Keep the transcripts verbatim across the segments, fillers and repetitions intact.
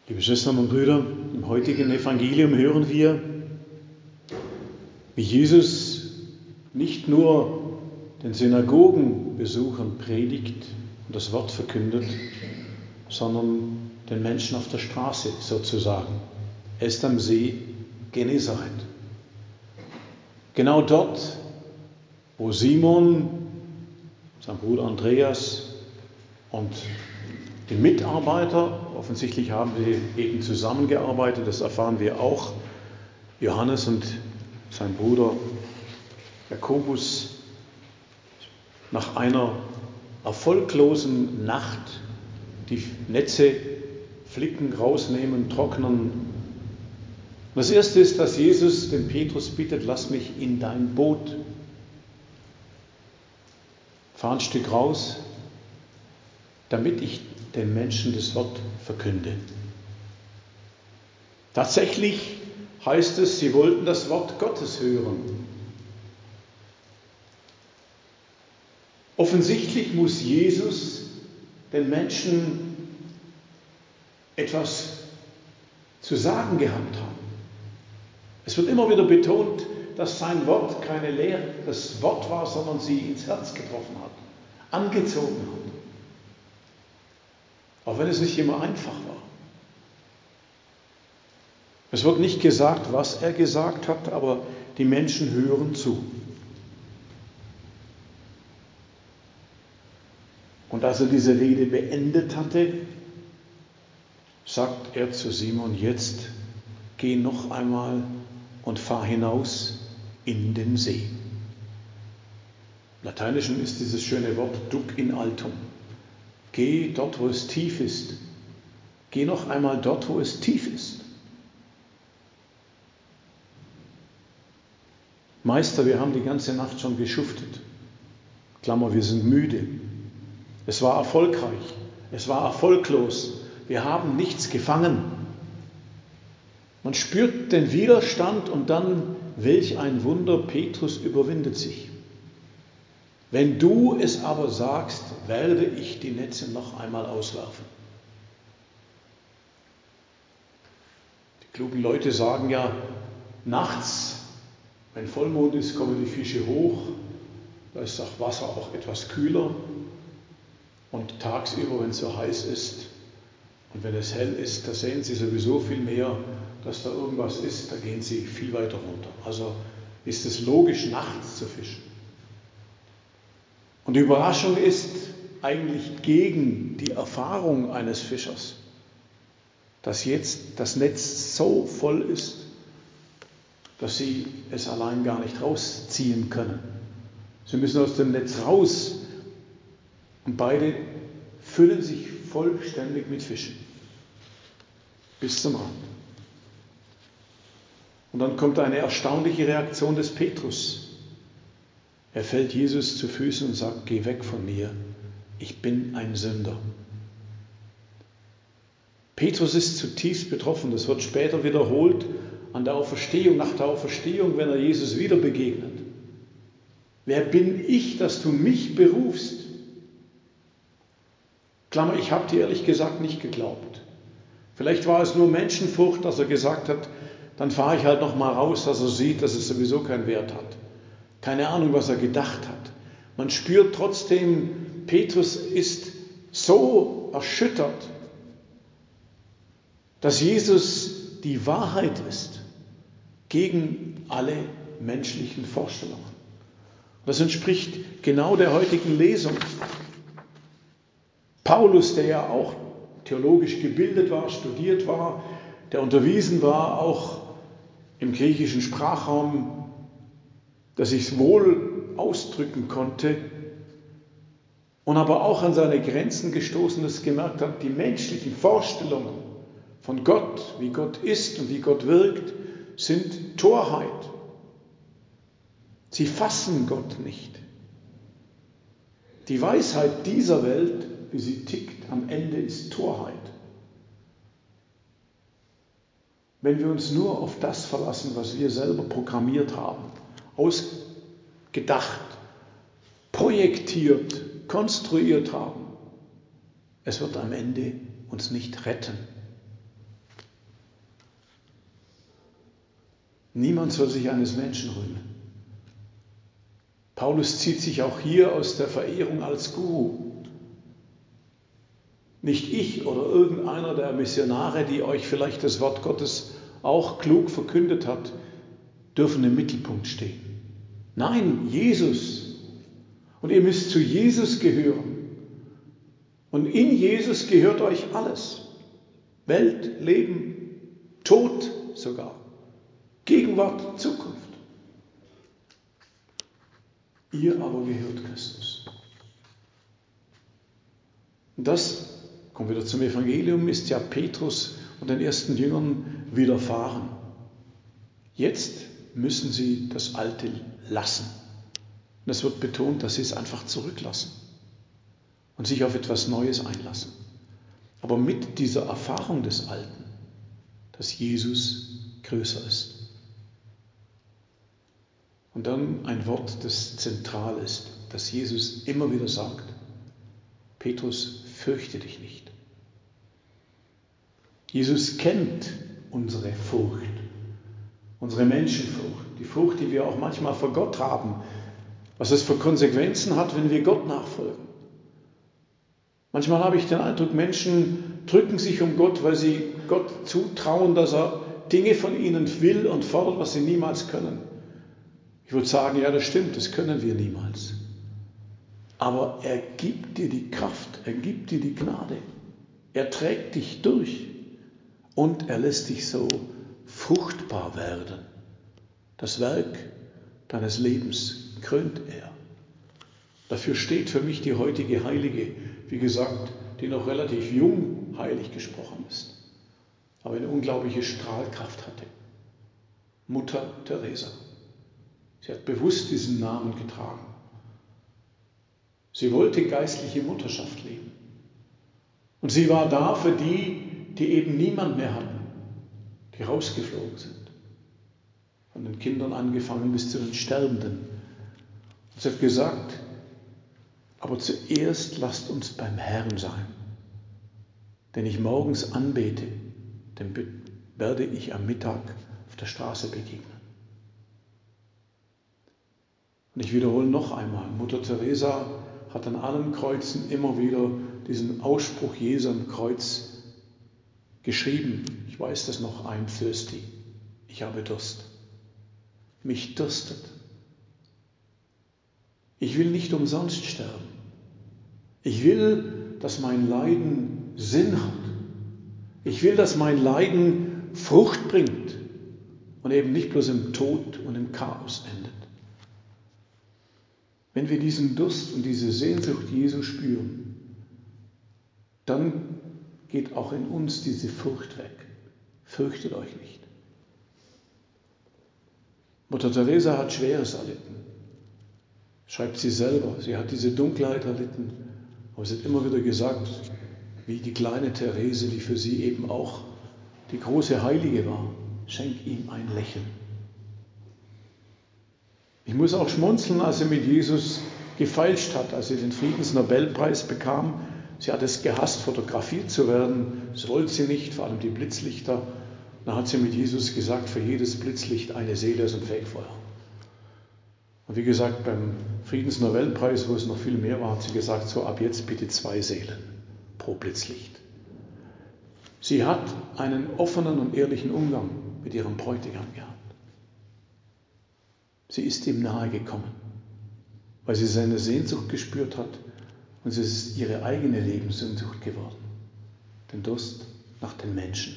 Liebe Schwestern und Brüder, im heutigen Evangelium hören wir, wie Jesus nicht nur den Synagogenbesuchern predigt und das Wort verkündet, sondern den Menschen auf der Straße sozusagen. Er ist am See Genezareth. Genau dort, wo Simon, sein Bruder Andreas und die Mitarbeiter, offensichtlich haben sie eben zusammengearbeitet, das erfahren wir auch, Johannes und sein Bruder Jakobus, nach einer erfolglosen Nacht die Netze flicken, rausnehmen, trocknen. Das erste ist, dass Jesus den Petrus bittet, lass mich in dein Boot. Fahr ein Stück raus, damit ich den Menschen das Wort verkünde. Tatsächlich heißt es, sie wollten das Wort Gottes hören. Offensichtlich muss Jesus den Menschen etwas zu sagen gehabt haben. Es wird immer wieder betont, dass sein Wort keine Lehre, das Wort war, sondern sie ins Herz getroffen hat, angezogen hat. Auch wenn es nicht immer einfach war. Es wird nicht gesagt, was er gesagt hat, aber die Menschen hören zu. Und als er diese Rede beendet hatte, sagt er zu Simon, jetzt geh noch einmal und fahr hinaus in den See. Im Lateinischen ist dieses schöne Wort duc in altum. Geh dort, wo es tief ist. Geh noch einmal dort, wo es tief ist. Meister, wir haben die ganze Nacht schon geschuftet. Klammer, wir sind müde. Es war erfolgreich. Es war erfolglos. Wir haben nichts gefangen. Man spürt den Widerstand und dann, welch ein Wunder, Petrus überwindet sich. Wenn du es aber sagst, werde ich die Netze noch einmal auswerfen. Die klugen Leute sagen ja, nachts, wenn Vollmond ist, kommen die Fische hoch, da ist das Wasser auch etwas kühler und tagsüber, wenn es so heiß ist und wenn es hell ist, da sehen sie sowieso viel mehr, dass da irgendwas ist, da gehen sie viel weiter runter. Also ist es logisch, nachts zu fischen. Und die Überraschung ist eigentlich gegen die Erfahrung eines Fischers, dass jetzt das Netz so voll ist, dass sie es allein gar nicht rausziehen können. Sie müssen aus dem Netz raus und beide füllen sich vollständig mit Fischen bis zum Rand. Und dann kommt eine erstaunliche Reaktion des Petrus. Er fällt Jesus zu Füßen und sagt, geh weg von mir, ich bin ein Sünder. Petrus ist zutiefst betroffen, das wird später wiederholt an der Auferstehung, nach der Auferstehung, wenn er Jesus wieder begegnet. Wer bin ich, dass du mich berufst? Klammer, ich habe dir ehrlich gesagt nicht geglaubt. Vielleicht war es nur Menschenfurcht, dass er gesagt hat, dann fahre ich halt noch mal raus, dass er sieht, dass es sowieso keinen Wert hat. Keine Ahnung, was er gedacht hat. Man spürt trotzdem, Petrus ist so erschüttert, dass Jesus die Wahrheit ist gegen alle menschlichen Vorstellungen. Das entspricht genau der heutigen Lesung. Paulus, der ja auch theologisch gebildet war, studiert war, der unterwiesen war, auch im griechischen Sprachraum, dass ich es wohl ausdrücken konnte und aber auch an seine Grenzen gestoßen ist, gemerkt hat, die menschlichen Vorstellungen von Gott, wie Gott ist und wie Gott wirkt, sind Torheit. Sie fassen Gott nicht. Die Weisheit dieser Welt, wie sie tickt, am Ende ist Torheit. Wenn wir uns nur auf das verlassen, was wir selber programmiert haben, ausgedacht, projektiert, konstruiert haben, es wird am Ende uns nicht retten. Niemand soll sich eines Menschen rühmen. Paulus zieht sich auch hier aus der Verehrung als Guru. Nicht ich oder irgendeiner der Missionare, die euch vielleicht das Wort Gottes auch klug verkündet hat, dürfen im Mittelpunkt stehen. Nein, Jesus. Und ihr müsst zu Jesus gehören. Und in Jesus gehört euch alles. Welt, Leben, Tod sogar. Gegenwart, Zukunft. Ihr aber gehört Christus. Und das, kommen wir wieder zum Evangelium, ist ja Petrus und den ersten Jüngern widerfahren. Jetzt müssen sie das Alte lassen. Und es wird betont, dass sie es einfach zurücklassen und sich auf etwas Neues einlassen. Aber mit dieser Erfahrung des Alten, dass Jesus größer ist. Und dann ein Wort, das zentral ist, das Jesus immer wieder sagt. Petrus, fürchte dich nicht. Jesus kennt unsere Furcht, unsere Menschenfurcht, die Furcht, die wir auch manchmal vor Gott haben, was es für Konsequenzen hat, wenn wir Gott nachfolgen. Manchmal habe ich den Eindruck, Menschen drücken sich um Gott, weil sie Gott zutrauen, dass er Dinge von ihnen will und fordert, was sie niemals können. Ich würde sagen, ja, das stimmt, das können wir niemals. Aber er gibt dir die Kraft, er gibt dir die Gnade. Er trägt dich durch und er lässt dich so fruchtbar werden. Das Werk deines Lebens krönt er. Dafür steht für mich die heutige Heilige, wie gesagt, die noch relativ jung heilig gesprochen ist, aber eine unglaubliche Strahlkraft hatte. Mutter Teresa. Sie hat bewusst diesen Namen getragen. Sie wollte geistliche Mutterschaft leben. Und sie war da für die, die eben niemand mehr hatten, die rausgeflogen sind. Von den Kindern angefangen bis zu den Sterbenden. Und sie hat gesagt, aber zuerst lasst uns beim Herrn sein. Den ich morgens anbete, dem werde ich am Mittag auf der Straße begegnen. Und ich wiederhole noch einmal, Mutter Teresa hat an allen Kreuzen immer wieder diesen Ausspruch Jesu am Kreuz geschrieben. Ich weiß das noch, I'm thirsty. Ich habe Durst. Mich dürstet. Ich will nicht umsonst sterben. Ich will, dass mein Leiden Sinn hat. Ich will, dass mein Leiden Frucht bringt und eben nicht bloß im Tod und im Chaos endet. Wenn wir diesen Durst und diese Sehnsucht Jesu spüren, dann geht auch in uns diese Furcht weg. Fürchtet euch nicht. Mutter Teresa hat Schweres erlitten. Schreibt sie selber. Sie hat diese Dunkelheit erlitten. Aber sie hat immer wieder gesagt, wie die kleine Therese, die für sie eben auch die große Heilige war, schenk ihm ein Lächeln. Ich muss auch schmunzeln, als sie mit Jesus gefeilscht hat, als sie den Friedensnobelpreis bekam. Sie hat es gehasst, fotografiert zu werden. Das wollte sie nicht, vor allem die Blitzlichter. Dann hat sie mit Jesus gesagt, für jedes Blitzlicht eine Seele aus dem Fegfeuer. Und wie gesagt, beim Friedensnobelpreis, wo es noch viel mehr war, hat sie gesagt, so ab jetzt bitte zwei Seelen pro Blitzlicht. Sie hat einen offenen und ehrlichen Umgang mit ihrem Bräutigam gehabt. Sie ist ihm nahe gekommen, weil sie seine Sehnsucht gespürt hat und es ist ihre eigene Lebenssehnsucht geworden, den Durst nach den Menschen.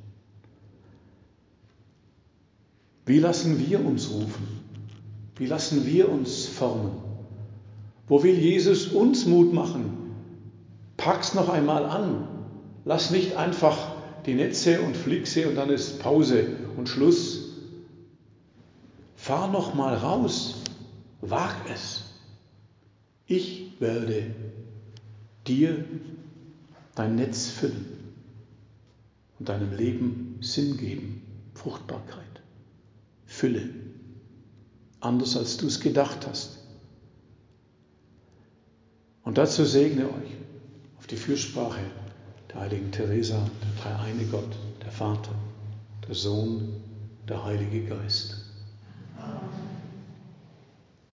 Wie lassen wir uns rufen? Wie lassen wir uns formen? Wo will Jesus uns Mut machen? Pack's noch einmal an. Lass nicht einfach die Netze und flick sie und dann ist Pause und Schluss. Fahr noch mal raus. Wag es. Ich werde dir dein Netz füllen und deinem Leben Sinn geben, Fruchtbarkeit, Fülle. Anders als du es gedacht hast. Und dazu segne euch auf die Fürsprache der heiligen Teresa, der dreieine Gott, der Vater, der Sohn, der Heilige Geist.